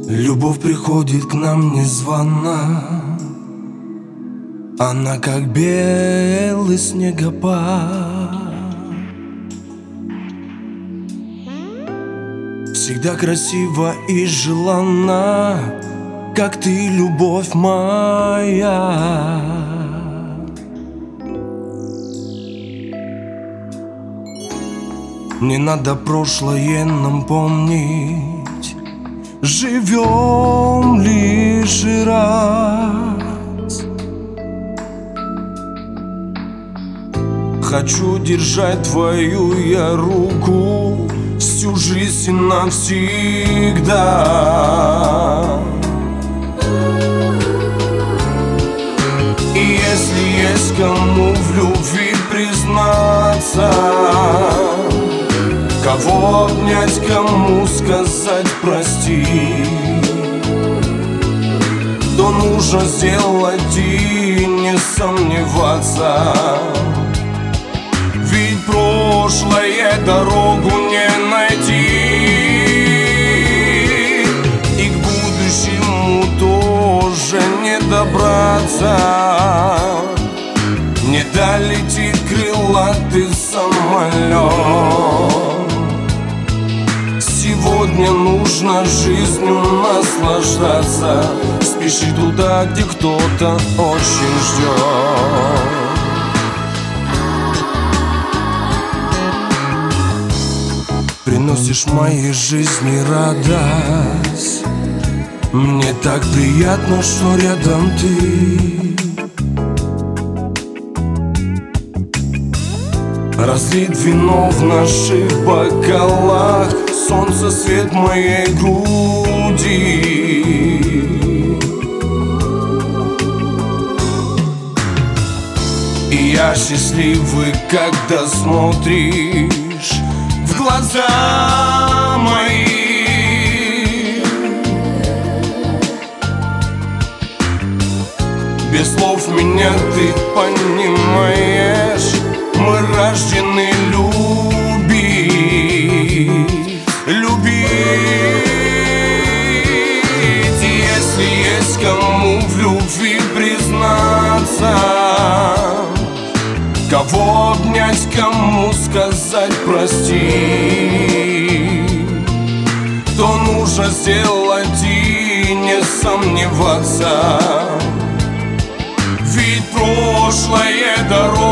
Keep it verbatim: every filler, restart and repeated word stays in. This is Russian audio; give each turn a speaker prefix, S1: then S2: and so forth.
S1: Любовь приходит к нам незвано, она как белый снегопад, всегда красива и желанна, как ты, любовь моя. Не надо прошлое нам помнить, живем лишь раз. Хочу держать твою я руку всю жизнь и навсегда. И если есть кому в любви признаться, кого обнять, кому сказать прости, то нужно сделать и не сомневаться. Ведь прошлое дорогу не найти, и к будущему тоже не добраться. Не долетит крылатый самолет. Сегодня нужно жизнью наслаждаться. Спеши туда, где кто-то очень ждет. Приносишь моей жизни радость. Мне так приятно, что рядом ты. Разлит вино в наших бокалах, солнце свет моей груди. И я счастливый, когда смотришь в глаза мои. Без слов меня ты понимаешь. Мы рождены любить, любить. И если есть кому в любви признаться, кого обнять, кому сказать прости, то нужно сделать и не сомневаться. Ведь прошлое дорога